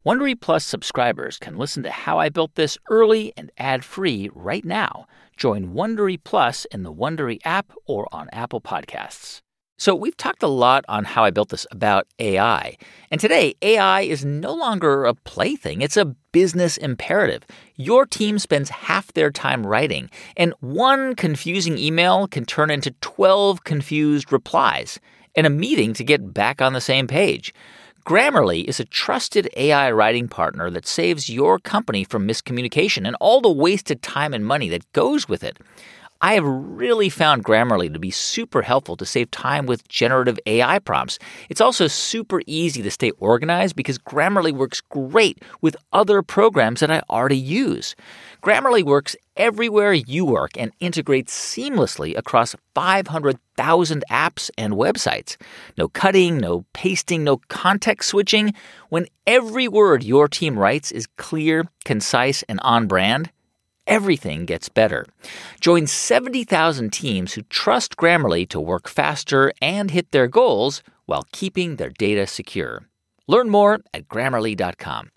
Wondery Plus subscribers can listen to How I Built This early and ad-free right now. Join Wondery Plus in the Wondery app or on Apple Podcasts. So we've talked a lot on How I Built This about AI. And today, AI is no longer a plaything. It's a business imperative. Your team spends half their time writing, and one confusing email can turn into 12 confused replies, and a meeting to get back on the same page. Grammarly is a trusted AI writing partner that saves your company from miscommunication and all the wasted time and money that goes with it. I have really found Grammarly to be super helpful to save time with generative AI prompts. It's also super easy to stay organized because Grammarly works great with other programs that I already use. Grammarly works everywhere you work and integrates seamlessly across 500,000 apps and websites. No cutting, no pasting, no context switching. When every word your team writes is clear, concise, and on brand, everything gets better. Join 70,000 teams who trust Grammarly to work faster and hit their goals while keeping their data secure. Learn more at Grammarly.com.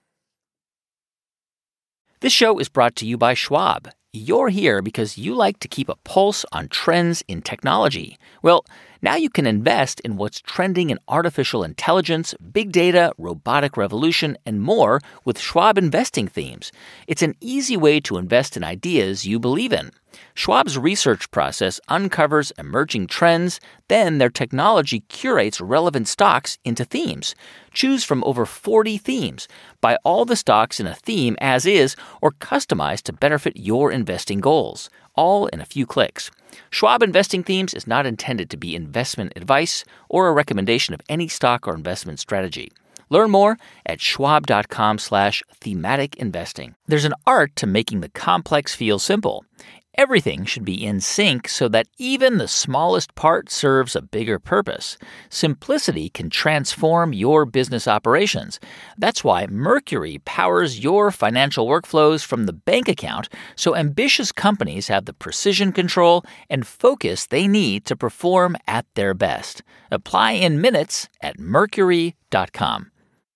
This show is brought to you by Schwab. You're here because you like to keep a pulse on trends in technology. Well, now you can invest in what's trending in artificial intelligence, big data, robotic revolution, and more with Schwab investing themes. It's an easy way to invest in ideas you believe in. Schwab's research process uncovers emerging trends, then their technology curates relevant stocks into themes. Choose from over 40 themes. Buy all the stocks in a theme as is or customize to better fit your investing goals, all in a few clicks. Schwab Investing Themes is not intended to be investment advice or a recommendation of any stock or investment strategy. Learn more at schwab.com/thematic investing. There's an art to making the complex feel simple. Everything should be in sync so that even the smallest part serves a bigger purpose. Simplicity can transform your business operations. That's why Mercury powers your financial workflows from the bank account so ambitious companies have the precision control and focus they need to perform at their best. Apply in minutes at mercury.com.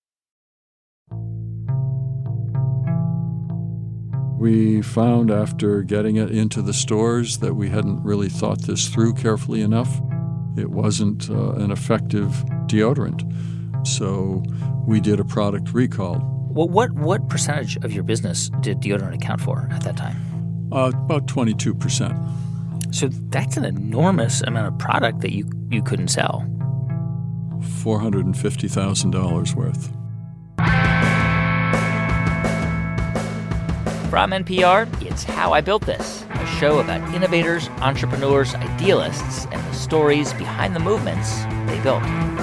We found after getting it into the stores that we hadn't really thought this through carefully enough. It wasn't an effective deodorant. So we did a product recall. Well, what percentage of your business did deodorant account for at that time? About 22%. So that's an enormous amount of product that you couldn't sell. $450,000 worth. From NPR, it's How I Built This, a show about innovators, entrepreneurs, idealists, and the stories behind the movements they built.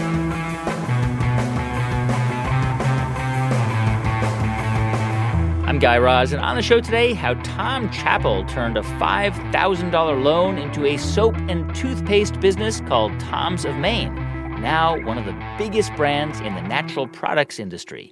I'm Guy Raz, and on the show today, how Tom Chappell turned a $5,000 loan into a soap and toothpaste business called Tom's of Maine, now one of the biggest brands in the natural products industry.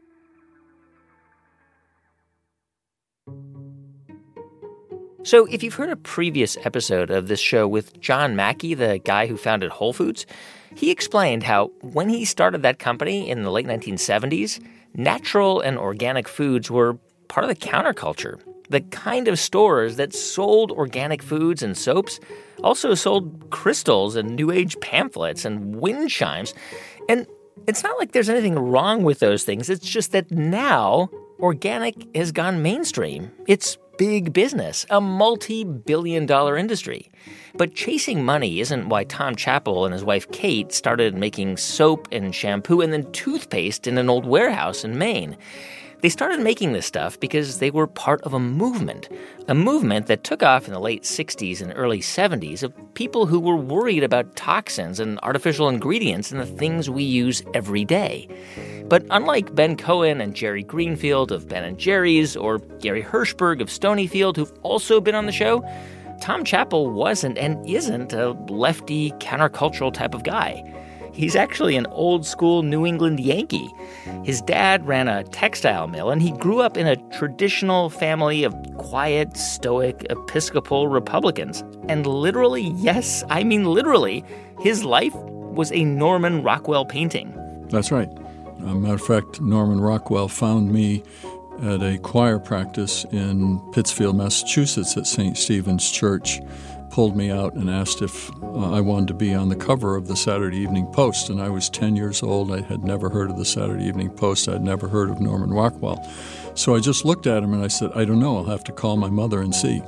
So if you've heard a previous episode of this show with John Mackey, the guy who founded Whole Foods, he explained how when he started that company in the late 1970s, natural and organic foods were part of the counterculture. The kind of stores that sold organic foods and soaps also sold crystals and New Age pamphlets and wind chimes. And it's not like there's anything wrong with those things. It's just that now organic has gone mainstream. It's big business, a multi-billion-dollar industry. But chasing money isn't why Tom Chappell and his wife Kate started making soap and shampoo and then toothpaste in an old warehouse in Maine. They started making this stuff because they were part of a movement that took off in the late 60s and early 70s of people who were worried about toxins and artificial ingredients in the things we use every day. But unlike Ben Cohen and Jerry Greenfield of Ben & Jerry's or Gary Hirshberg of Stonyfield, who've also been on the show, Tom Chappell wasn't and isn't a lefty countercultural type of guy. He's actually an old-school New England Yankee. His dad ran a textile mill, and he grew up in a traditional family of quiet, stoic, Episcopal Republicans. And literally, yes, I mean literally, his life was a Norman Rockwell painting. That's right. matter of fact, Norman Rockwell found me at a choir practice in Pittsfield, Massachusetts at St. Stephen's Church, pulled me out and asked if I wanted to be on the cover of the Saturday Evening Post. And I was 10 years old. I had never heard of the Saturday Evening Post. I had never heard of Norman Rockwell. So I just looked at him and I said, I don't know. I'll have to call my mother and see.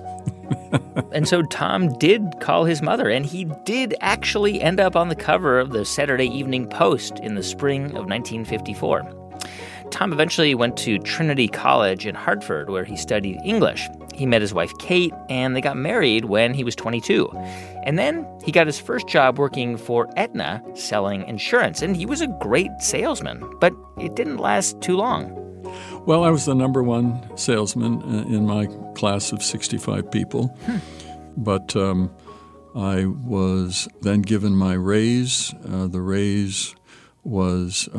And so Tom did call his mother, and he did actually end up on the cover of the Saturday Evening Post in the spring of 1954. Tom eventually went to Trinity College in Hartford, where he studied English. He met his wife, Kate, and they got married when he was 22. And then he got his first job working for Aetna, selling insurance. And he was a great salesman, but it didn't last too long. Well, I was the number one salesman in my class of 65 people. But I was then given my raise. The raise was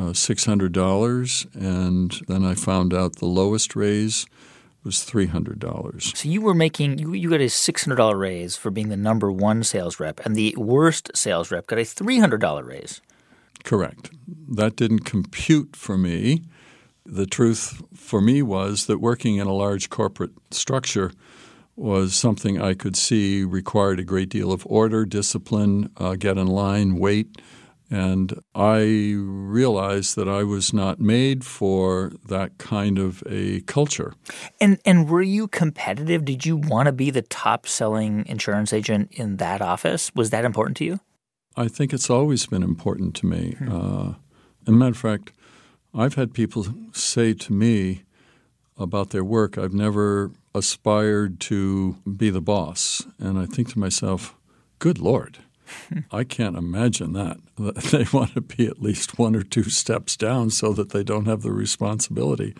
$600, and then I found out the lowest raise was $300. So you were making you got a $600 raise for being the number one sales rep, and the worst sales rep got a $300 raise. Correct. That didn't compute for me. The truth for me was that working in a large corporate structure was something I could see required a great deal of order, discipline, get in line, wait. And I realized that I was not made for that kind of a culture. And were you competitive? Did you want to be the top-selling insurance agent in that office? Was that important to you? I think it's always been important to me. As a matter of fact, I've had people say to me about their work, I've never aspired to be the boss. And I think to myself, good Lord. I can't imagine that. They want to be at least one or two steps down so that they don't have the responsibility.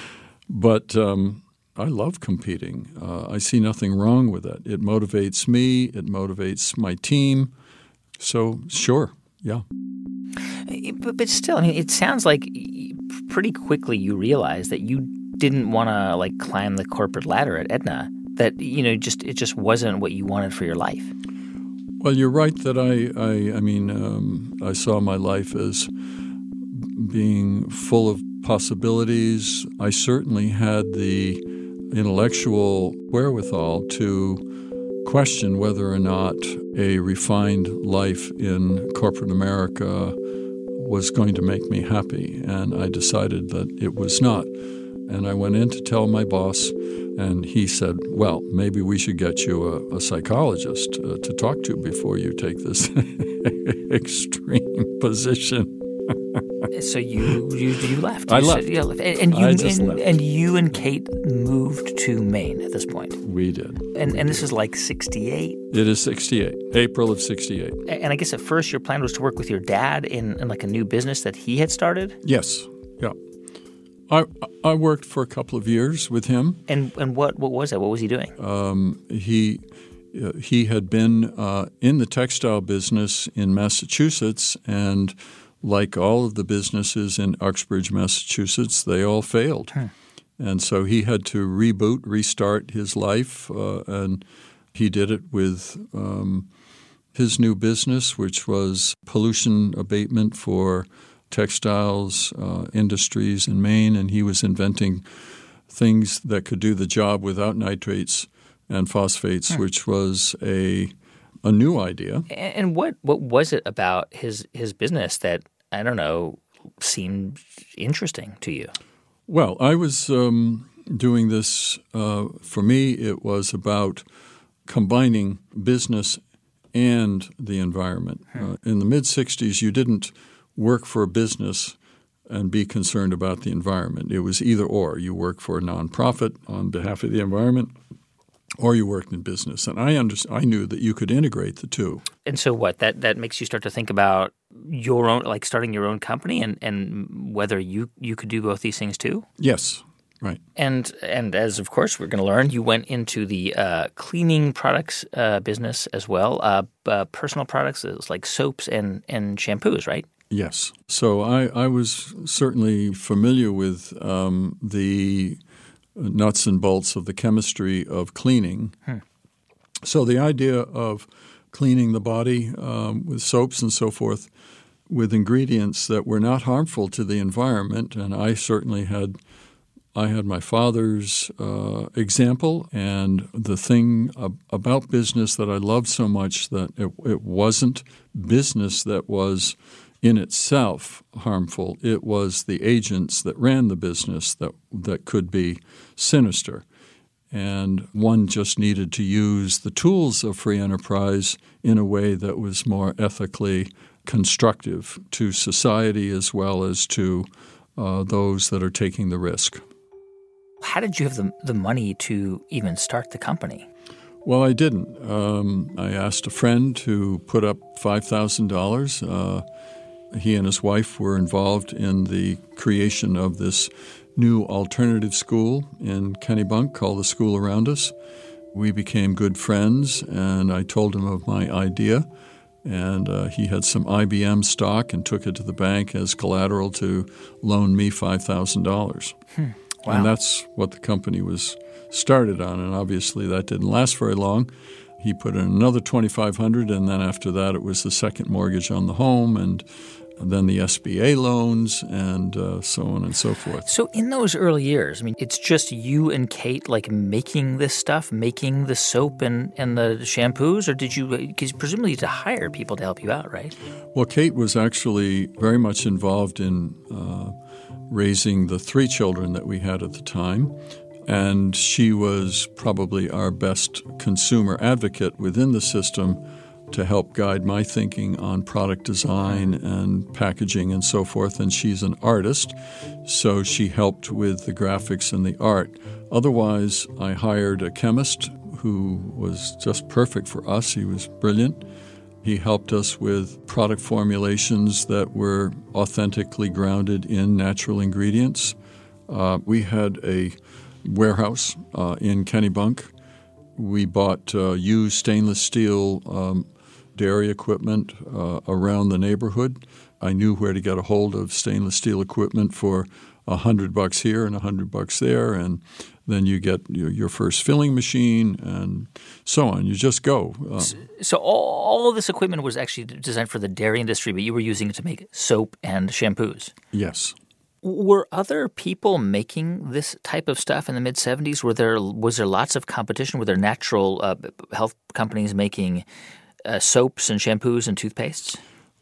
But I love competing. I see nothing wrong with it. It motivates me. It motivates my team. So, sure, yeah. But still, I mean, it sounds like pretty quickly you realized that you didn't want to climb the corporate ladder at Aetna. That it just wasn't what you wanted for your life. Well, you're right that I saw my life as being full of possibilities. I certainly had the intellectual wherewithal to question whether or not a refined life in corporate America was going to make me happy, and I decided that it was not. And I went in to tell my boss, and he said, well, maybe we should get you a psychologist to talk to before you take this extreme position. So you left. I left. You left. Left. And you and Kate moved to Maine at this point. We did. And this is like 68? It is 68, April of 68. And I guess at first your plan was to work with your dad in like a new business that he had started? Yes, yeah. I worked for a couple of years with him. And what was that? What was he doing? He had been in the textile business in Massachusetts, and like all of the businesses in Uxbridge, Massachusetts, they all failed. And so he had to restart his life, and he did it with his new business, which was pollution abatement for textiles industries in Maine, and he was inventing things that could do the job without nitrates and phosphates, which was a new idea. And what was it about his business that, I don't know, seemed interesting to you? Well, I was doing this, for me, it was about combining business and the environment. In the mid-'60s, you didn't work for a business and be concerned about the environment. It was either or. You worked for a nonprofit on behalf of the environment, or you worked in business. And I knew that you could integrate the two. And so what? That makes you start to think about your own, like starting your own company and whether you could do both these things too? Yes. Right. And as, of course, we're going to learn, you went into the cleaning products business as well, personal products like soaps and shampoos, right? Yes. So I was certainly familiar with the nuts and bolts of the chemistry of cleaning. So the idea of cleaning the body with soaps and so forth with ingredients that were not harmful to the environment. And I certainly had my father's example, and the thing about business that I loved so much that it wasn't business that was in itself harmful. It was the agents that ran the business that could be sinister. And one just needed to use the tools of free enterprise in a way that was more ethically constructive to society as well as to those that are taking the risk. How did you have the money to even start the company? Well, I didn't. I asked a friend to put up $5,000. He and his wife were involved in the creation of this new alternative school in Kennebunk called the School Around Us. We became good friends, and I told him of my idea. And he had some IBM stock and took it to the bank as collateral to loan me $5,000. Wow. And that's what the company was started on, and obviously that didn't last very long. He put in another $2,500, and then after that it was the second mortgage on the home, and then the SBA loans, and so on and so forth. So in those early years, I mean, it's just you and Kate like making this stuff, making the soap and the shampoos, or did you, because presumably you had to hire people to help you out, right? Well, Kate was actually very much involved in raising the 3 children that we had at the time, and she was probably our best consumer advocate within the system to help guide my thinking on product design and packaging and so forth. And she's an artist, so she helped with the graphics and the art. Otherwise, I hired a chemist who was just perfect for us. He was brilliant. He helped us with product formulations that were authentically grounded in natural ingredients. We had a warehouse in Kennebunk. We bought used stainless steel dairy equipment around the neighborhood. I knew where to get a hold of stainless steel equipment for $100 here and $100 there, and then you get your first filling machine and so on. You just go. So all of this equipment was actually designed for the dairy industry, but you were using it to make soap and shampoos. Yes. Were other people making this type of stuff in the mid-'70s? Was there lots of competition? Were there natural health companies making soaps and shampoos and toothpastes?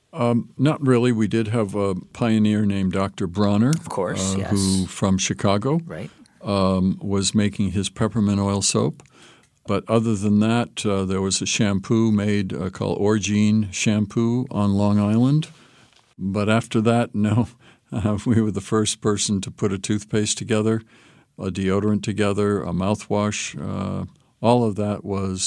Not really. We did have a pioneer named Dr. Bronner, of course, yes, who from Chicago, right, was making his peppermint oil soap. But other than that, there was a shampoo made called Orgean shampoo on Long Island. But after that, no. We were the first person to put a toothpaste together, a deodorant together, a mouthwash. All of that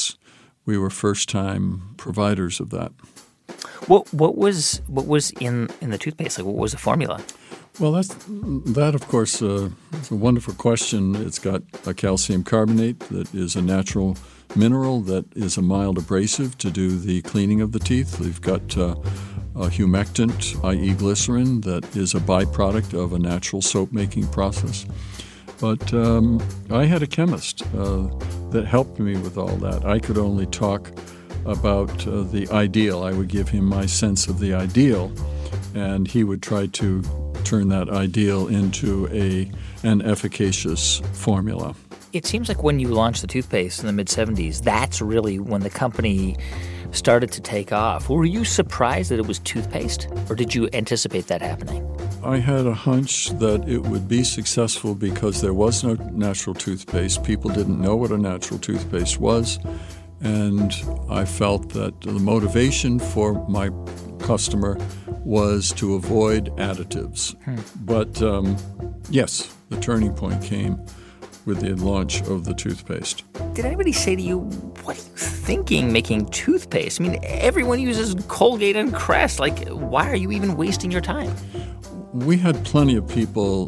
we were first-time providers of that. What was in the toothpaste? Like, what was the formula? Well, that of course is a wonderful question. It's got a calcium carbonate that is a natural mineral that is a mild abrasive to do the cleaning of the teeth. We've got a humectant, i.e. glycerin, that is a byproduct of a natural soap-making process. But I had a chemist that helped me with all that. I could only talk about the ideal. I would give him my sense of the ideal, and he would try to turn that ideal into an efficacious formula. It seems like when you launched the toothpaste in the mid-'70s, that's really when the company started to take off. Were you surprised that it was toothpaste, or did you anticipate that happening? I had a hunch that it would be successful because there was no natural toothpaste. People didn't know what a natural toothpaste was, and I felt that the motivation for my customer was to avoid additives. But yes, the turning point came with the launch of the toothpaste. Did anybody say to you, what are you thinking making toothpaste? I mean, everyone uses Colgate and Crest. Like, why are you even wasting your time? We had plenty of people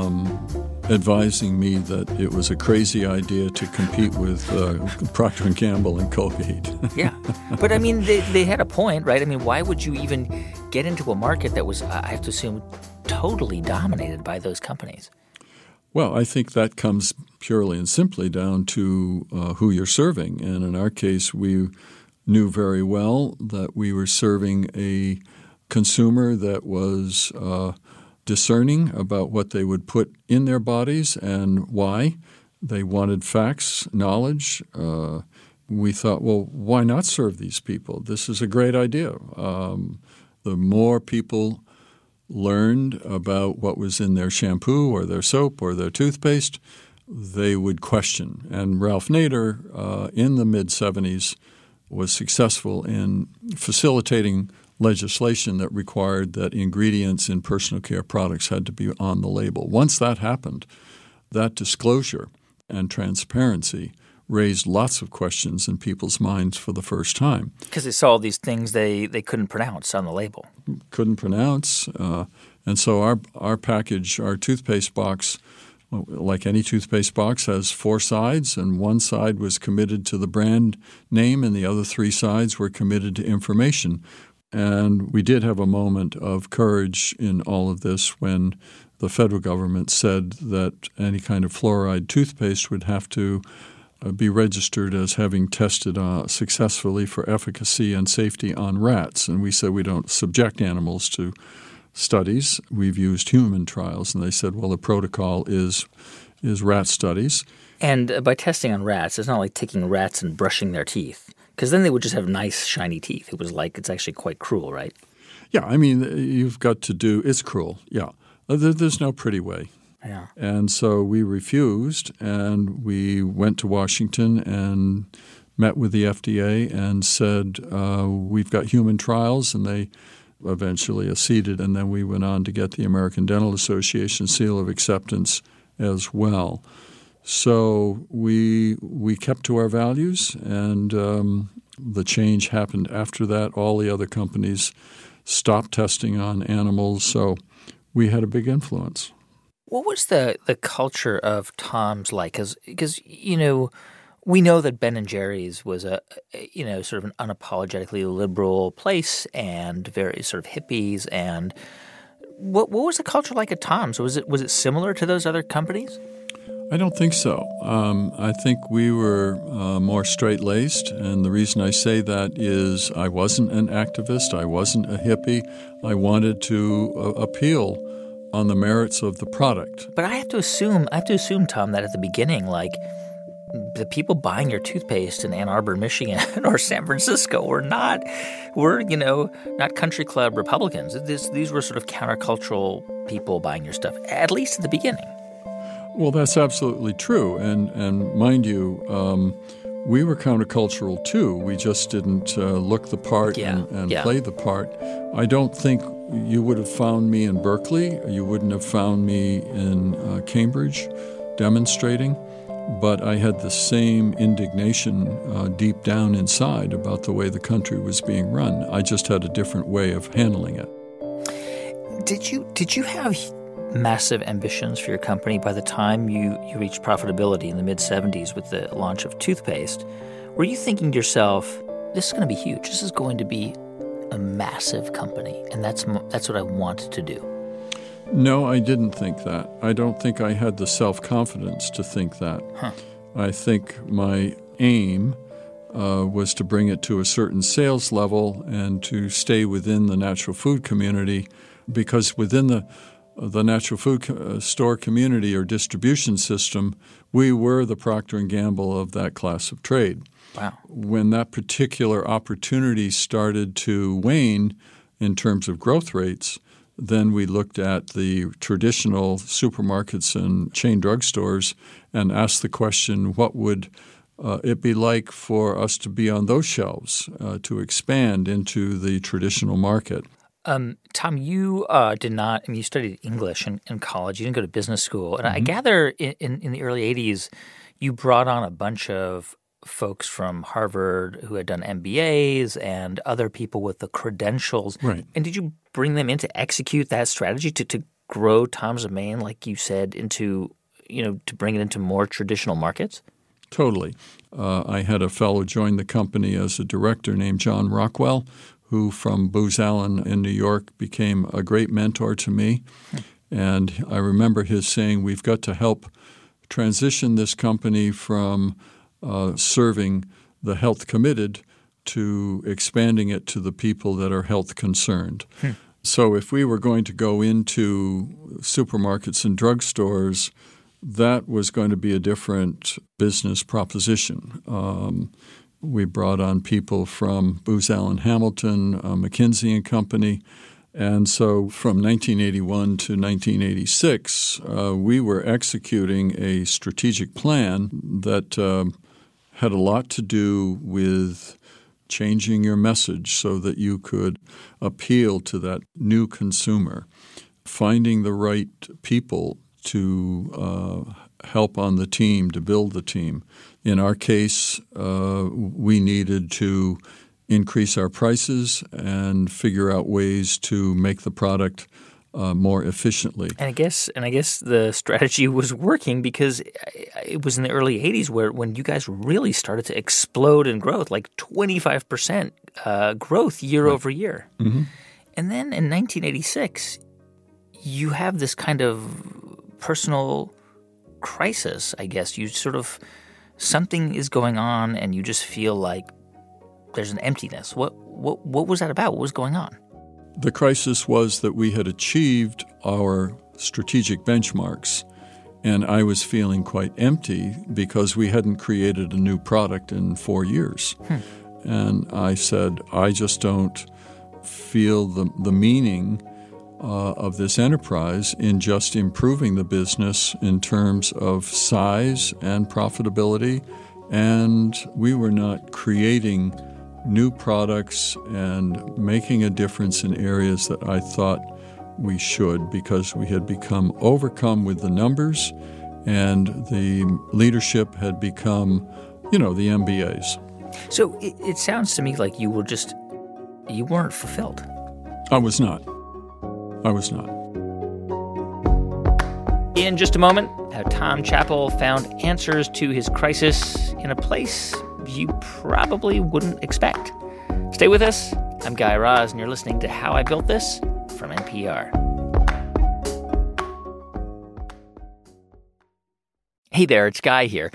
advising me that it was a crazy idea to compete with Procter & Gamble and Colgate. Yeah. But, I mean, they had a point, right? I mean, why would you even get into a market that was, I have to assume, totally dominated by those companies? Well, I think that comes purely and simply down to who you're serving. And in our case, we knew very well that we were serving a consumer that was discerning about what they would put in their bodies and why. They wanted facts, knowledge. We thought, well, why not serve these people? This is a great idea. The more people learned about what was in their shampoo or their soap or their toothpaste, they would question. And Ralph Nader, in the mid-'70s, was successful in facilitating legislation that required that ingredients in personal care products had to be on the label. Once that happened, that disclosure and transparency raised lots of questions in people's minds for the first time. Because they saw these things they couldn't pronounce on the label. Couldn't pronounce. And so our package, our toothpaste box, like any toothpaste box, has 4 sides, and one side was committed to the brand name and the other 3 sides were committed to information. And we did have a moment of courage in all of this when the federal government said that any kind of fluoride toothpaste would have to be registered as having tested successfully for efficacy and safety on rats. And we said we don't subject animals to studies. We've used human trials. And they said, well, the protocol is rat studies. And by testing on rats, it's not like taking rats and brushing their teeth, because then they would just have nice, shiny teeth. It was like it's actually quite cruel, right? Yeah, I mean, you've got to do – it's cruel, yeah. There's no pretty way. Yeah. And so we refused, and we went to Washington and met with the FDA and said, we've got human trials, and they eventually acceded, and then we went on to get the American Dental Association seal of acceptance as well. So we kept to our values, and the change happened after that. All the other companies stopped testing on animals, so we had a big influence. What was the culture of Tom's like? Because you know, we know that Ben & Jerry's was a sort of an unapologetically liberal place and very sort of hippies. And what was the culture like at Tom's? Was it similar to those other companies? I don't think so. I think we were more straight-laced, and the reason I say that is I wasn't an activist. I wasn't a hippie. I wanted to appeal on the merits of the product. But I have to assume, Tom, that at the beginning, like, the people buying your toothpaste in Ann Arbor, Michigan, or San Francisco were not country club Republicans. These were sort of countercultural people buying your stuff, at least at the beginning. Well, that's absolutely true. And mind you, we were countercultural too. We just didn't look the part and play the part. I don't think you would have found me in Berkeley. You wouldn't have found me in Cambridge demonstrating. But I had the same indignation deep down inside about the way the country was being run. I just had a different way of handling it. Did you have massive ambitions for your company by the time you reached profitability in the mid-'70s with the launch of toothpaste? Were you thinking to yourself, this is going to be huge, this is going to be a massive company, and that's what I want to do? No, I didn't think that. I don't think I had the self-confidence to think that. I think my aim was to bring it to a certain sales level and to stay within the natural food community, because within the natural food store community or distribution system, we were the Procter & Gamble of that class of trade. Wow. When that particular opportunity started to wane in terms of growth rates, then we looked at the traditional supermarkets and chain drugstores and asked the question, what would it be like for us to be on those shelves, to expand into the traditional market? Tom, you did not – I mean, you studied English in college. You didn't go to business school. And I gather in the early 80s you brought on a bunch of folks from Harvard who had done MBAs and other people with the credentials. Right. And did you bring them in to execute that strategy to grow Tom's of Maine, like you said, into to bring it into more traditional markets? Totally. I had a fellow join the company as a director named John Rockwell, who from Booz Allen in New York became a great mentor to me. And I remember his saying, we've got to help transition this company from serving the health committed to expanding it to the people that are health concerned. So if we were going to go into supermarkets and drugstores, that was going to be a different business proposition. We brought on people from Booz Allen Hamilton, McKinsey & Company. And so from 1981 to 1986, we were executing a strategic plan that had a lot to do with changing your message so that you could appeal to that new consumer, finding the right people to help on the team, to build the team. In our case, we needed to increase our prices and figure out ways to make the product more efficiently. And I guess the strategy was working because it was in the early 80s when you guys really started to explode in growth, like 25% growth year over year. Mm-hmm. And then in 1986, you have this kind of personal crisis, I guess. You sort of – something is going on and you just feel like there's an emptiness. What was that about? What was going on? The crisis was that we had achieved our strategic benchmarks, and I was feeling quite empty because we hadn't created a new product in 4 years. And I said, I just don't feel the meaning of this enterprise in just improving the business in terms of size and profitability, and we were not creating new products and making a difference in areas that I thought we should, because we had become overcome with the numbers and the leadership had become, the MBAs. So it sounds to me like you weren't fulfilled. I was not. In just a moment, how Tom Chappell found answers to his crisis in a place you probably wouldn't expect. Stay with us. I'm Guy Raz, and you're listening to How I Built This from NPR. Hey there, it's Guy here.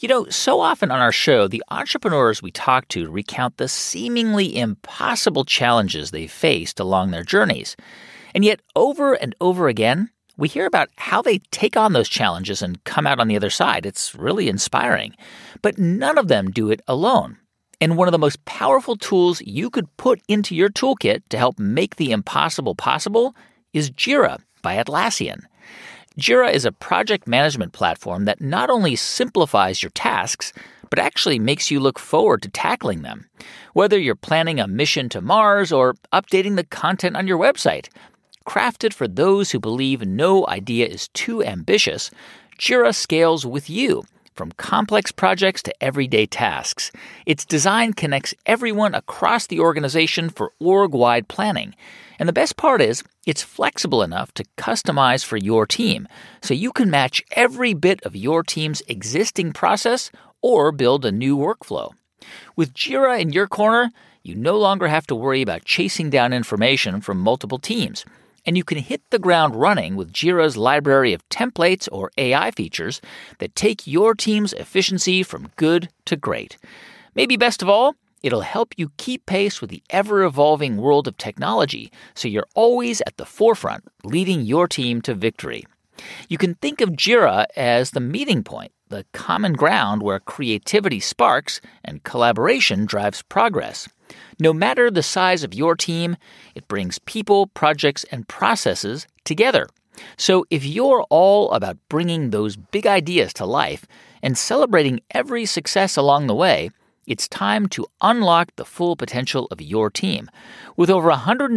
So often on our show, the entrepreneurs we talk to recount the seemingly impossible challenges they faced along their journeys. And yet, over and over again, we hear about how they take on those challenges and come out on the other side. It's really inspiring. But none of them do it alone. And one of the most powerful tools you could put into your toolkit to help make the impossible possible is Jira by Atlassian. Jira is a project management platform that not only simplifies your tasks, but actually makes you look forward to tackling them. Whether you're planning a mission to Mars or updating the content on your website, crafted for those who believe no idea is too ambitious, Jira scales with you, from complex projects to everyday tasks. Its design connects everyone across the organization for org-wide planning. And the best part is, it's flexible enough to customize for your team, so you can match every bit of your team's existing process or build a new workflow. With Jira in your corner, you no longer have to worry about chasing down information from multiple teams. And you can hit the ground running with Jira's library of templates or AI features that take your team's efficiency from good to great. Maybe best of all, it'll help you keep pace with the ever-evolving world of technology, so you're always at the forefront, leading your team to victory. You can think of Jira as the meeting point, the common ground where creativity sparks and collaboration drives progress. No matter the size of your team, it brings people, projects, and processes together. So if you're all about bringing those big ideas to life and celebrating every success along the way, it's time to unlock the full potential of your team. With over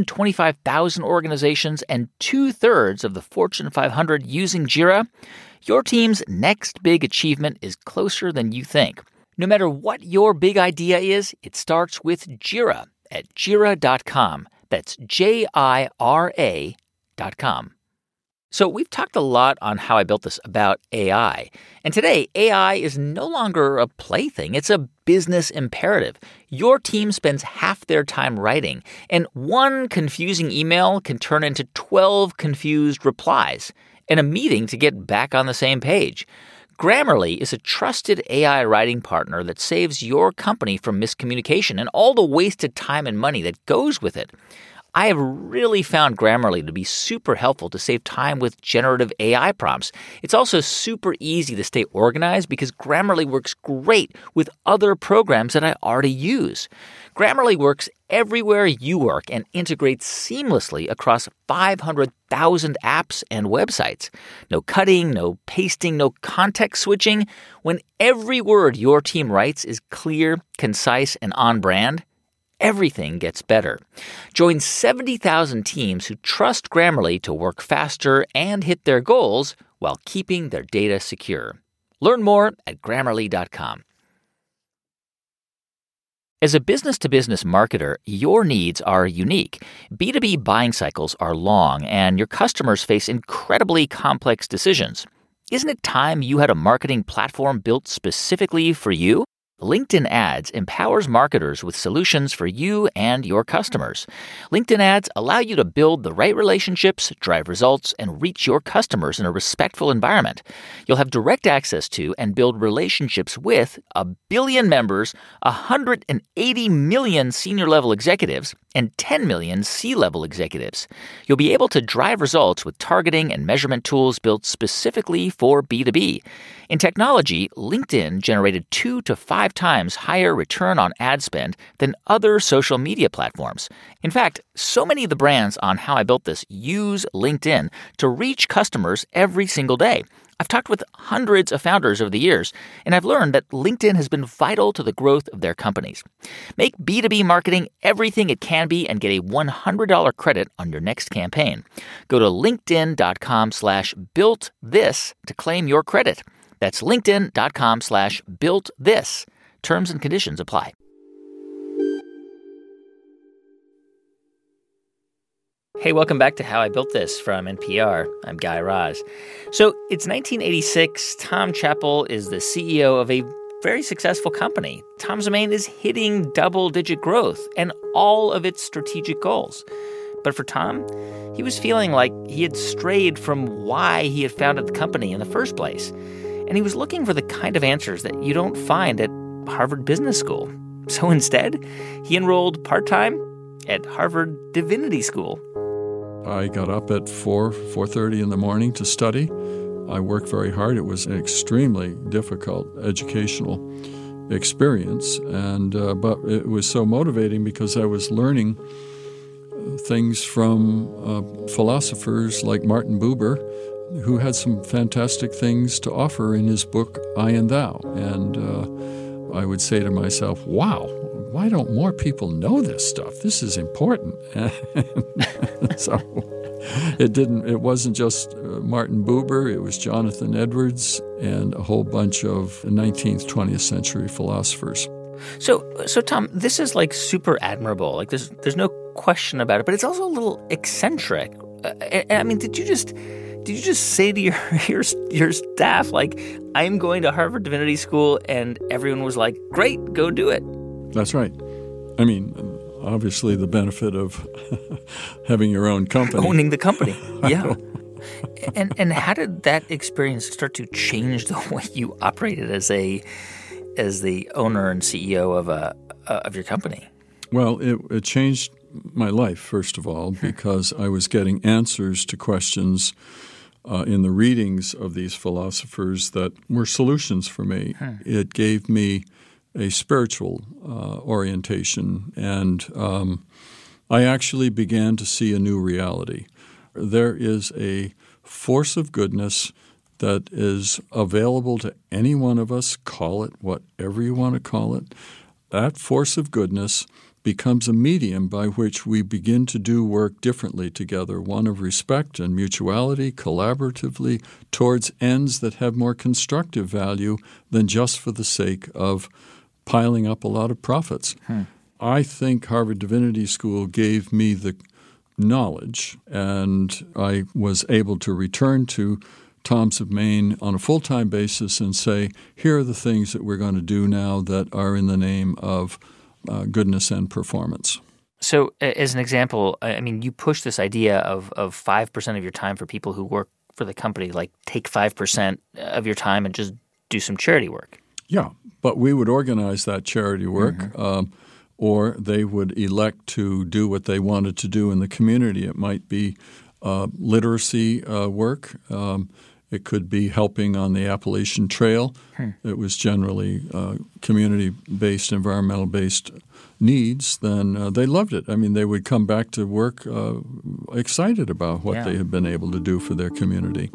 125,000 organizations and 2/3 of the Fortune 500 using Jira, your team's next big achievement is closer than you think. No matter what your big idea is, it starts with Jira at Jira.com. That's Jira.com. So we've talked a lot on How I Built This about AI. And today, AI is no longer a plaything. It's a business imperative. Your team spends half their time writing, and one confusing email can turn into 12 confused replies, and a meeting to get back on the same page. Grammarly is a trusted AI writing partner that saves your company from miscommunication and all the wasted time and money that goes with it. I have really found Grammarly to be super helpful to save time with generative AI prompts. It's also super easy to stay organized because Grammarly works great with other programs that I already use. Grammarly works everywhere you work and integrates seamlessly across 500,000 apps and websites. No cutting, no pasting, no context switching. When every word your team writes is clear, concise, and on brand, everything gets better. Join 70,000 teams who trust Grammarly to work faster and hit their goals while keeping their data secure. Learn more at Grammarly.com. As a business-to-business marketer, your needs are unique. B2B buying cycles are long, and your customers face incredibly complex decisions. Isn't it time you had a marketing platform built specifically for you? LinkedIn Ads empowers marketers with solutions for you and your customers. LinkedIn Ads allow you to build the right relationships, drive results, and reach your customers in a respectful environment. You'll have direct access to and build relationships with 1 billion members, 180 million senior-level executives, and 10 million C-level executives. You'll be able to drive results with targeting and measurement tools built specifically for B2B. In technology, LinkedIn generated 2 to 5 times higher return on ad spend than other social media platforms. In fact, so many of the brands on How I Built This use LinkedIn to reach customers every single day. I've talked with hundreds of founders over the years, and I've learned that LinkedIn has been vital to the growth of their companies. Make B2B marketing everything it can be and get a $100 credit on your next campaign. Go to linkedin.com/builtthis to claim your credit. That's linkedin.com/builtthis. Terms and conditions apply. Hey, welcome back to How I Built This from NPR. I'm Guy Raz. So it's 1986. Tom Chappell is the CEO of a very successful company. Tom's Domain is hitting double-digit growth and all of its strategic goals. But for Tom, he was feeling like he had strayed from why he had founded the company in the first place. And he was looking for the kind of answers that you don't find at Harvard Business School. So instead, he enrolled part-time at Harvard Divinity School. I got up at 4:30 in the morning to study. I worked very hard. It was an extremely difficult educational experience, but it was so motivating because I was learning things from philosophers like Martin Buber, who had some fantastic things to offer in his book, I and Thou. And I would say to myself, wow, why don't more people know this stuff? This is important. So it wasn't just Martin Buber, it was Jonathan Edwards and a whole bunch of 19th, 20th century philosophers. So Tom, this is like super admirable. Like there's no question about it, but it's also a little eccentric. I mean, did you just say to your staff, like, I'm going to Harvard Divinity School, and everyone was like, great, go do it? That's right. I mean, obviously the benefit of having your own company. Owning the company, yeah. And how did that experience start to change the way you operated as the owner and CEO of your company? Well, it changed my life, first of all, because I was getting answers to questions in the readings of these philosophers that were solutions for me. It gave me a spiritual orientation, and I actually began to see a new reality. There is a force of goodness that is available to any one of us, call it whatever you want to call it. That force of goodness becomes a medium by which we begin to do work differently together, one of respect and mutuality, collaboratively, towards ends that have more constructive value than just for the sake of piling up a lot of profits. I think Harvard Divinity School gave me the knowledge, and I was able to return to Tom's of Maine on a full-time basis and say, here are the things that we're going to do now that are in the name of goodness and performance. So as an example, I mean, you push this idea of 5% of your time for people who work for the company, like take 5% of your time and just do some charity work. Yeah, but we would organize that charity work, or they would elect to do what they wanted to do in the community. It might be literacy work. It could be helping on the Appalachian Trail. It was generally community-based, environmental-based needs. Then they loved it. I mean, they would come back to work excited about what they had been able to do for their community.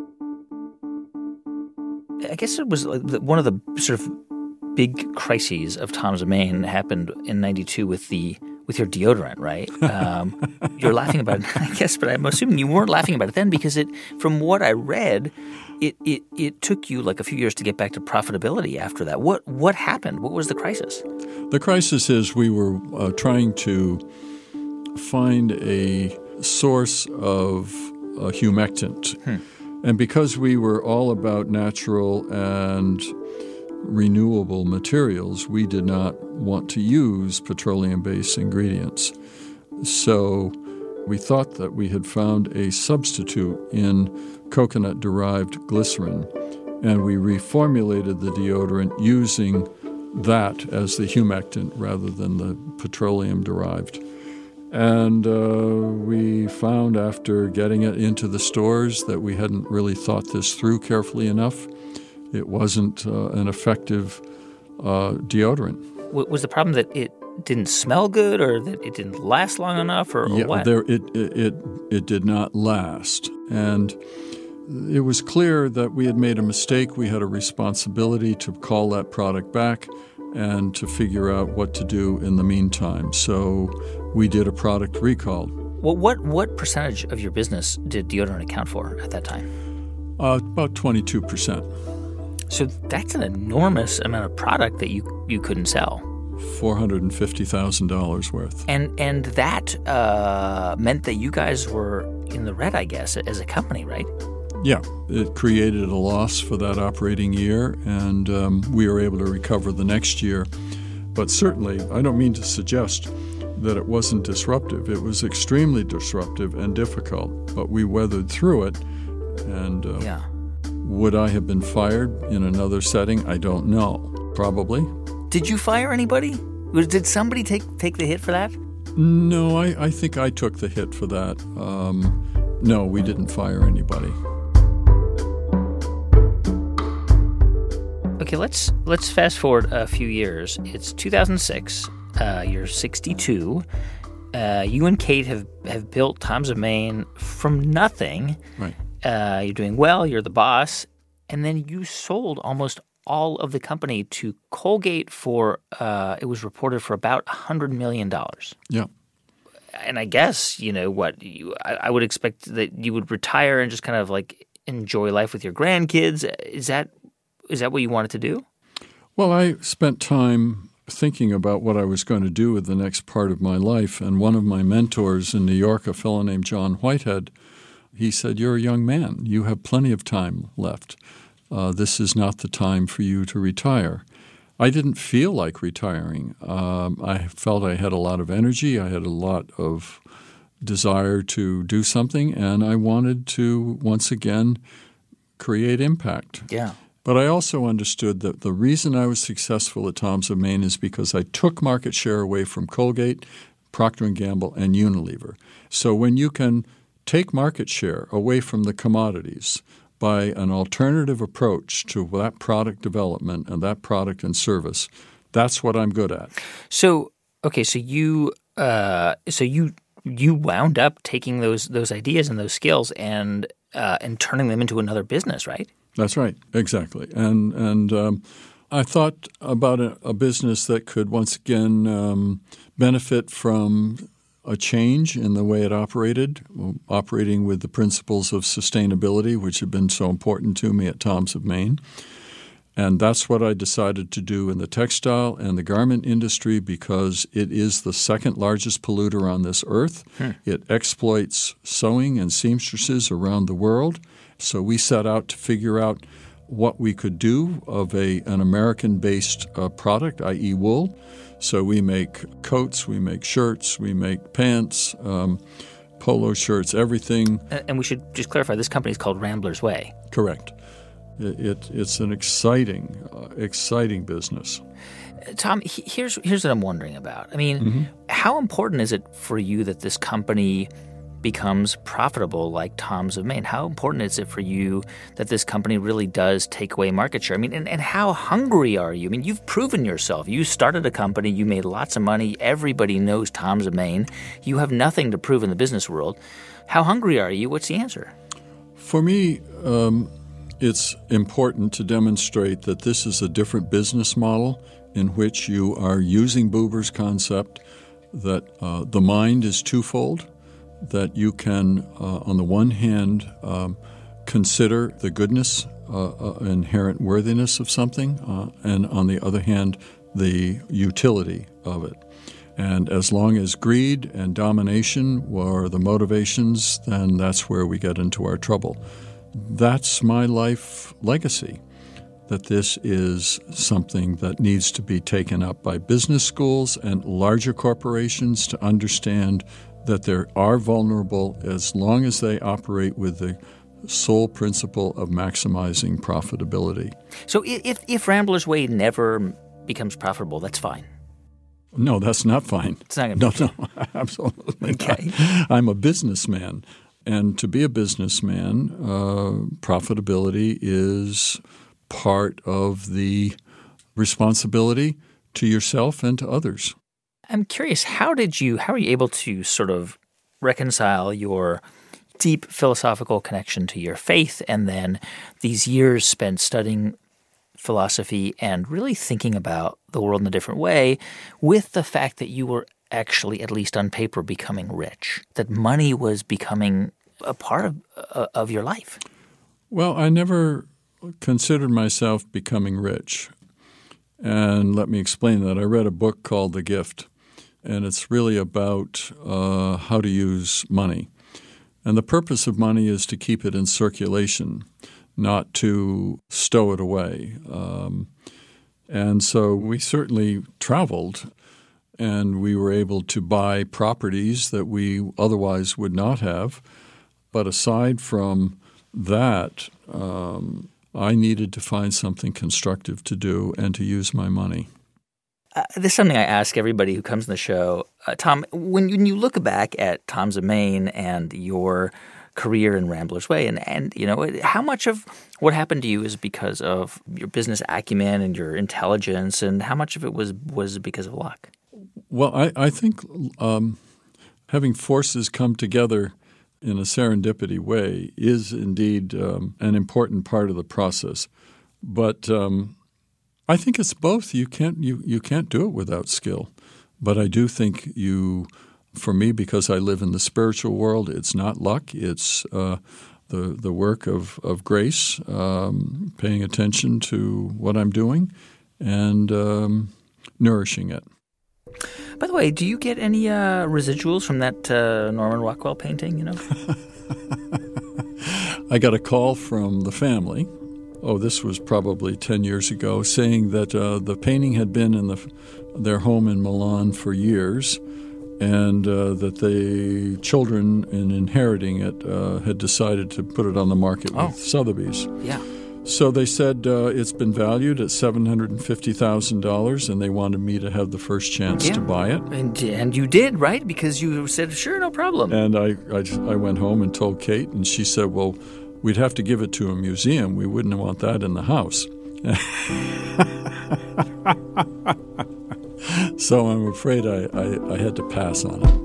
I guess it was one of the sort of big crises of Tom's of Maine happened in '92 with your deodorant, right? You're laughing about it, I guess, but I'm assuming you weren't laughing about it then because from what I read, it took you like a few years to get back to profitability after that. What happened? What was the crisis? The crisis is we were trying to find a source of humectant. And because we were all about natural and renewable materials, we did not want to use petroleum-based ingredients. So we thought that we had found a substitute in coconut-derived glycerin, and we reformulated the deodorant using that as the humectant rather than the petroleum-derived. And we found after getting it into the stores that we hadn't really thought this through carefully enough. It wasn't an effective deodorant. Was the problem that it didn't smell good or that it didn't last long enough or what? It did not last. And it was clear that we had made a mistake. We had a responsibility to call that product back and to figure out what to do in the meantime. So we did a product recall. Well, what percentage of your business did deodorant account for at that time? About 22%. So that's an enormous amount of product that you couldn't sell. $450,000 worth. And that meant that you guys were in the red, I guess, as a company, right? Yeah. It created a loss for that operating year, and we were able to recover the next year. But certainly, I don't mean to suggest that it wasn't disruptive. It was extremely disruptive and difficult, but we weathered through it. And would I have been fired in another setting? I don't know. Probably. Did you fire anybody? Did somebody take the hit for that? No, I think I took the hit for that. No, we didn't fire anybody. Okay, let's fast forward a few years. It's 2006. You're 62. You and Kate have built Tom's of Maine from nothing. Right. You're doing well. You're the boss. And then you sold almost all of the company to Colgate for, it was reported for about $100 million. Yeah. And I guess, I would expect that you would retire and just kind of like enjoy life with your grandkids. Is that what you wanted to do? Well, I spent time thinking about what I was going to do with the next part of my life. And one of my mentors in New York, a fellow named John Whitehead, he said, "You're a young man. You have plenty of time left. This is not the time for you to retire." I didn't feel like retiring. I felt I had a lot of energy. I had a lot of desire to do something, and I wanted to once again create impact. Yeah. But I also understood that the reason I was successful at Tom's of Maine is because I took market share away from Colgate, Procter & Gamble, and Unilever. So when you can take market share away from the commodities by an alternative approach to that product development and that product and service, that's what I'm good at. So you wound up taking those ideas and those skills and turning them into another business, right? That's right, exactly. And I thought about a business that could once again benefit from a change in the way it operated, operating with the principles of sustainability, which have been so important to me at Tom's of Maine. And that's what I decided to do in the textile and the garment industry because it is the second largest polluter on this earth. It exploits sewing and seamstresses around the world. So we set out to figure out what we could do of an American-based product, i.e. wool. So we make coats, we make shirts, we make pants, polo shirts, everything. And we should just clarify, this company is called Rambler's Way. Correct. It's an exciting business. Tom, here's what I'm wondering about. I mean, how important is it for you that this company becomes profitable like Tom's of Maine? How important is it for you that this company really does take away market share? I mean, and how hungry are you? I mean, you've proven yourself. You started a company. You made lots of money. Everybody knows Tom's of Maine. You have nothing to prove in the business world. How hungry are you? What's the answer? For me, it's important to demonstrate that this is a different business model in which you are using Buber's concept that the mind is twofold, that you can, on the one hand, consider the goodness, inherent worthiness of something, and on the other hand, the utility of it. And as long as greed and domination were the motivations, then that's where we get into our trouble. That's my life legacy, that this is something that needs to be taken up by business schools and larger corporations to understand that they are vulnerable as long as they operate with the sole principle of maximizing profitability. So if Rambler's Way never becomes profitable, that's fine? No, that's not fine. It's not going to be No, absolutely okay. not. I'm a businessman. And to be a businessman, profitability is part of the responsibility to yourself and to others. I'm curious, how are you able to sort of reconcile your deep philosophical connection to your faith and then these years spent studying philosophy and really thinking about the world in a different way with the fact that you were actually, at least on paper, becoming rich, that money was becoming a part of your life? Well, I never considered myself becoming rich. And let me explain that. I read a book called The Gift, and it's really about how to use money. And the purpose of money is to keep it in circulation, not to stow it away. And so we certainly traveled, and we were able to buy properties that we otherwise would not have. But aside from that, I needed to find something constructive to do and to use my money. This is something I ask everybody who comes on the show. Tom, when you look back at Tom's of Maine and your career in Rambler's Way, and you know, how much of what happened to you is because of your business acumen and your intelligence, and how much of it was because of luck? Well, I think having forces come together in a serendipity way is indeed an important part of the process. But I think it's both. You can't do it without skill. But I do think for me, because I live in the spiritual world, it's not luck. It's the work of grace, paying attention to what I'm doing and nourishing it. By the way, do you get any residuals from that Norman Rockwell painting, you know? I got a call from the family. Oh, this was probably 10 years ago, saying that the painting had been in their home in Milan for years, and that the children, in inheriting it, had decided to put it on the market with Sotheby's. Yeah. So they said it's been valued at $750,000, and they wanted me to have the first chance to buy it. And you did, right? Because you said, sure, no problem. And I went home and told Kate, and she said, well, we'd have to give it to a museum. We wouldn't want that in the house. So I'm afraid I had to pass on it.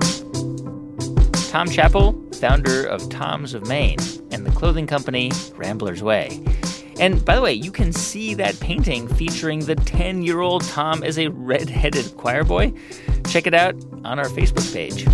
Tom Chappell, founder of Tom's of Maine and the clothing company Rambler's Way. And by the way, you can see that painting featuring the 10-year-old Tom as a red-headed choir boy. Check it out on our Facebook page.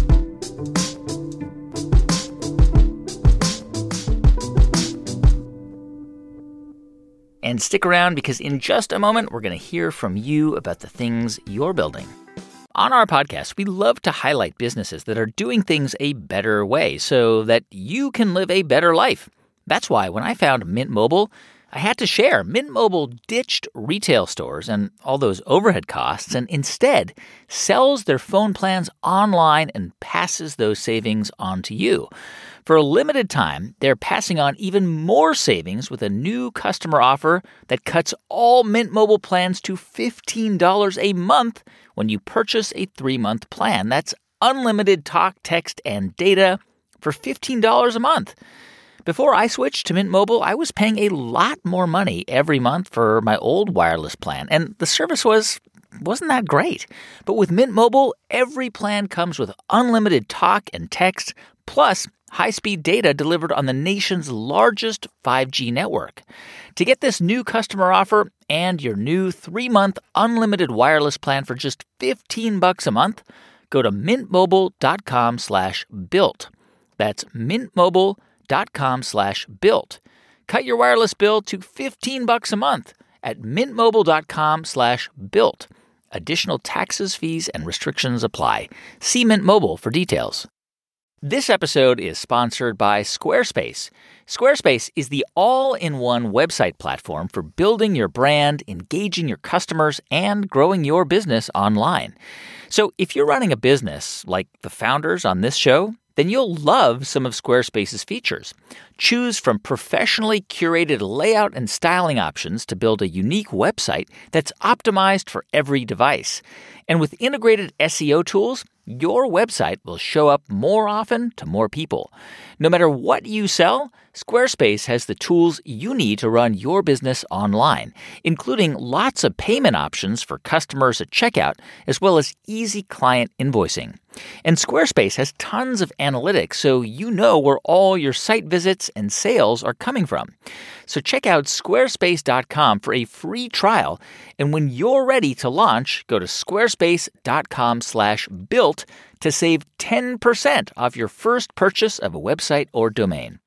And stick around because in just a moment, we're going to hear from you about the things you're building. On our podcast, we love to highlight businesses that are doing things a better way so that you can live a better life. That's why when I found Mint Mobile, I had to share. Mint Mobile ditched retail stores and all those overhead costs and instead sells their phone plans online and passes those savings on to you. For a limited time, they're passing on even more savings with a new customer offer that cuts all Mint Mobile plans to $15 a month when you purchase a 3-month plan. That's unlimited talk, text, and data for $15 a month. Before I switched to Mint Mobile, I was paying a lot more money every month for my old wireless plan, and the service wasn't that great. But with Mint Mobile, every plan comes with unlimited talk and text, plus high-speed data delivered on the nation's largest 5G network. To get this new customer offer and your new 3-month unlimited wireless plan for just $15 a month, go to mintmobile.com/built. That's mintmobile.com/built. Cut your wireless bill to $15 a month at mintmobile.com/built. Additional taxes, fees, and restrictions apply. See Mint Mobile for details. This episode is sponsored by Squarespace. Squarespace is the all-in-one website platform for building your brand, engaging your customers, and growing your business online. So if you're running a business like the founders on this show, then you'll love some of Squarespace's features. Choose from professionally curated layout and styling options to build a unique website that's optimized for every device. And with integrated SEO tools, your website will show up more often to more people. No matter what you sell, Squarespace has the tools you need to run your business online, including lots of payment options for customers at checkout, as well as easy client invoicing. And Squarespace has tons of analytics, so you know where all your site visits and sales are coming from. So check out squarespace.com for a free trial, and when you're ready to launch, go to squarespace.com/built to save 10% off your first purchase of a website or domain.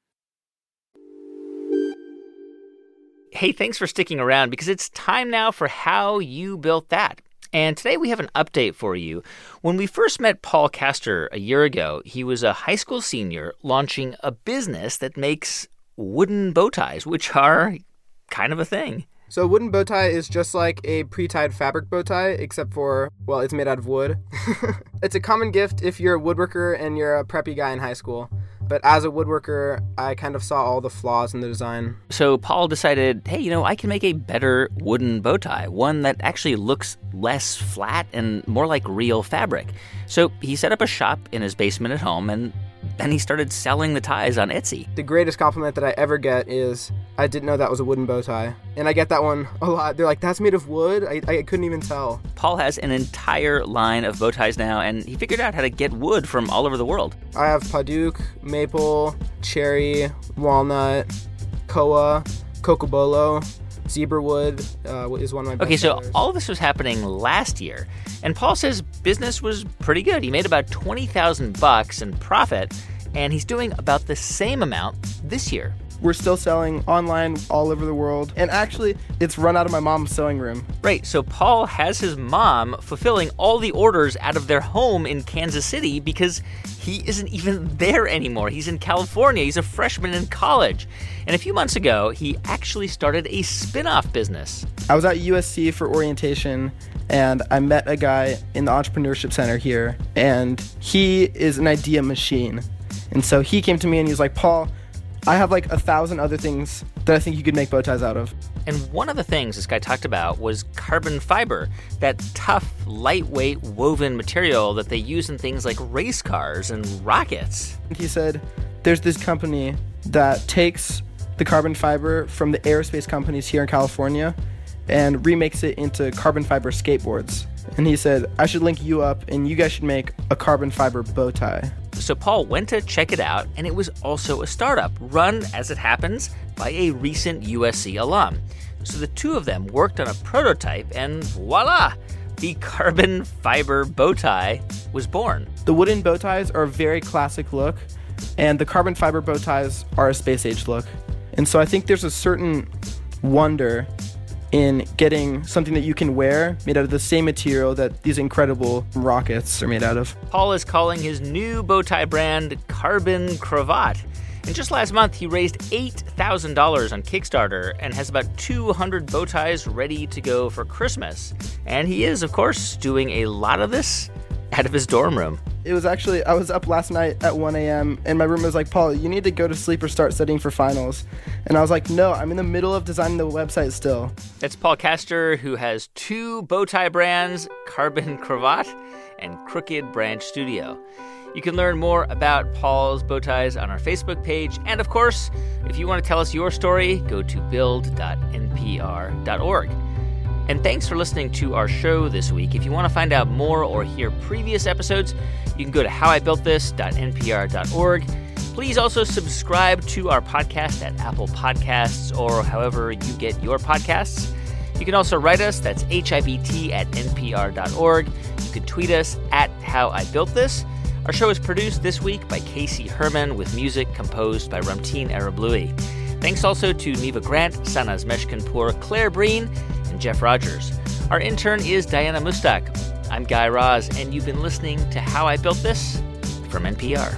Hey, thanks for sticking around because it's time now for How You Built That. And today we have an update for you. When we first met Paul Castor a year ago, he was a high school senior launching a business that makes wooden bow ties, which are kind of a thing. So a wooden bow tie is just like a pre-tied fabric bow tie, except for, well, it's made out of wood. It's a common gift if you're a woodworker and you're a preppy guy in high school. But as a woodworker, I kind of saw all the flaws in the design. So Paul decided, hey, I can make a better wooden bow tie, one that actually looks less flat and more like real fabric. So he set up a shop in his basement at home, and then he started selling the ties on Etsy. The greatest compliment that I ever get is, I didn't know that was a wooden bow tie. And I get that one a lot. They're like, that's made of wood? I couldn't even tell. Paul has an entire line of bow ties now, and he figured out how to get wood from all over the world. I have Padauk, maple, cherry, walnut, koa, cocobolo, zebra wood is one of my best Okay, so sellers. all of this was happening last year, and Paul says business was pretty good. He made about $20,000 in profit, and he's doing about the same amount this year. We're still selling online all over the world. And actually, it's run out of my mom's sewing room. Right, so Paul has his mom fulfilling all the orders out of their home in Kansas City because he isn't even there anymore. He's in California. He's a freshman in college. And a few months ago, he actually started a spin-off business. I was at USC for orientation, and I met a guy in the Entrepreneurship Center here, and he is an idea machine. And so he came to me and he was like, Paul, I have like 1,000 other things that I think you could make bow ties out of. And one of the things this guy talked about was carbon fiber, that tough, lightweight woven material that they use in things like race cars and rockets. He said, there's this company that takes the carbon fiber from the aerospace companies here in California and remakes it into carbon fiber skateboards. And he said, I should link you up and you guys should make a carbon fiber bow tie. So Paul went to check it out, and it was also a startup, run, as it happens, by a recent USC alum. So the two of them worked on a prototype, and voila! The carbon fiber bow tie was born. The wooden bow ties are a very classic look, and the carbon fiber bow ties are a space-age look. And so I think there's a certain wonder in getting something that you can wear made out of the same material that these incredible rockets are made out of. Paul is calling his new bow tie brand Carbon Cravat. And just last month, he raised $8,000 on Kickstarter and has about 200 bow ties ready to go for Christmas. And he is, of course, doing a lot of this out of his dorm room. It was actually, I was up last night at 1 a.m. and my roommate was like, Paul, you need to go to sleep or start studying for finals. And I was like, no, I'm in the middle of designing the website still. That's Paul Castor, who has 2 bow tie brands, Carbon Cravat and Crooked Branch Studio. You can learn more about Paul's bow ties on our Facebook page. And of course, if you want to tell us your story, go to build.npr.org. And thanks for listening to our show this week. If you want to find out more or hear previous episodes, you can go to howibuiltthis.npr.org. Please also subscribe to our podcast at Apple Podcasts or however you get your podcasts. You can also write us, that's HIBT@npr.org. You can tweet us at HowIBuiltThis. Our show is produced this week by Casey Herman with music composed by Ramteen Arablouei. Thanks also to Neva Grant, Sanaz Meshkinpour, Claire Breen, and Jeff Rogers. Our intern is Diana Mustak. I'm Guy Raz, and you've been listening to How I Built This from NPR.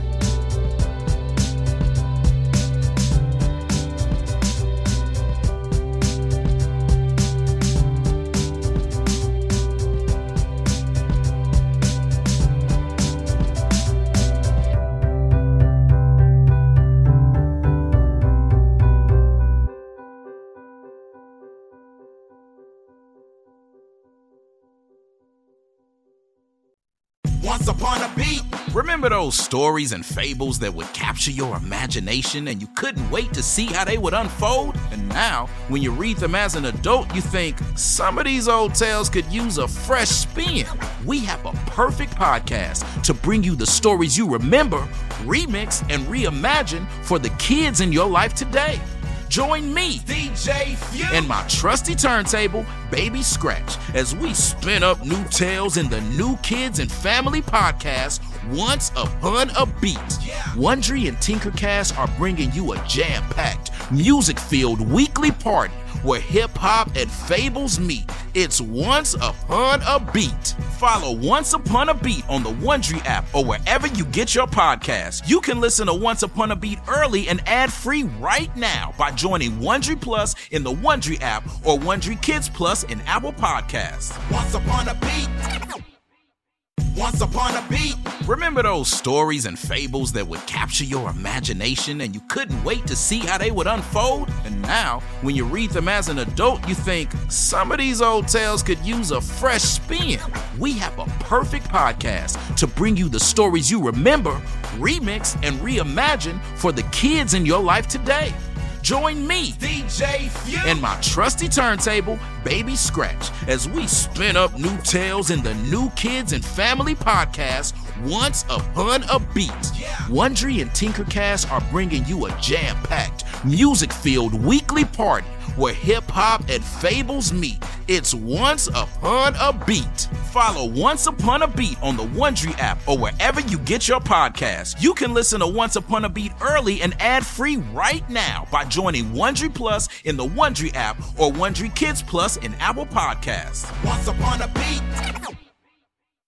Once upon a beat. Remember those stories and fables that would capture your imagination and you couldn't wait to see how they would unfold? And now, when you read them as an adult, you think, some of these old tales could use a fresh spin. We have a perfect podcast to bring you the stories you remember, remix, and reimagine for the kids in your life today. Join me, DJ Few, and my trusty turntable, Baby Scratch, as we spin up new tales in the New Kids and Family podcast, Once Upon a Beat. Wondery and Tinkercast are bringing you a jam-packed, music-filled weekly party where hip-hop and fables meet. It's Once Upon a Beat. Follow Once Upon a Beat on the Wondery app or wherever you get your podcasts. You can listen to Once Upon a Beat early and ad-free right now by joining Wondery Plus in the Wondery app or Wondery Kids Plus in Apple Podcasts. Once Upon a Beat. Once upon a beat. Remember those stories and fables that would capture your imagination and you couldn't wait to see how they would unfold? And now, when you read them as an adult, you think, some of these old tales could use a fresh spin. We have a perfect podcast to bring you the stories you remember, remix, and reimagine for the kids in your life today. Join me, DJ Few, and my trusty turntable, Baby Scratch, as we spin up new tales in the New Kids and Family podcast, Once Upon a Beat. Wondery and Tinkercast are bringing you a jam-packed, music-filled weekly party where hip-hop and fables meet. It's Once Upon a Beat. Follow Once Upon a Beat on the Wondery app or wherever you get your podcasts. You can listen to Once Upon a Beat early and ad-free right now by joining Wondery Plus in the Wondery app or Wondery Kids Plus in Apple Podcasts. Once Upon a Beat.